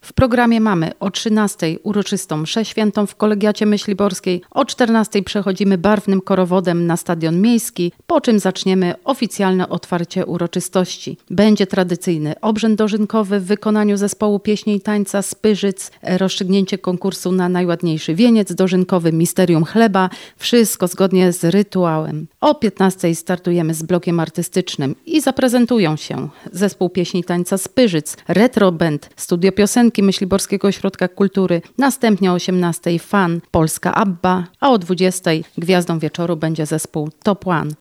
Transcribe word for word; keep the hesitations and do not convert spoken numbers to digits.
W programie mamy o trzynastej uroczystą mszę świętą w Kolegiacie Myśliborskiej, o czternastej przechodzimy barwnym korowodem na Stadion Miejski, po czym zaczniemy oficjalne otwarcie uroczystości. Będzie tradycyjny obrzęd dożynkowy w wykonaniu zespołu pieśni i tańca z Pyrzyc, rozstrzygnięcie konkursu na najładniejszy wieniec dożynkowy, misterium chleba, wszystko zgodnie z rytuałem. O piętnastej startujemy z blokiem artystycznym i zaprezentują się zespół pieśni i tańca z Pyrzyc, Retro Band, Studio Piosenki Myśliborskiego Ośrodka Kultury, następnie o osiemnastej Fan, Polska Abba, a o dwudziestej gwiazdą wieczoru będzie zespół Top One.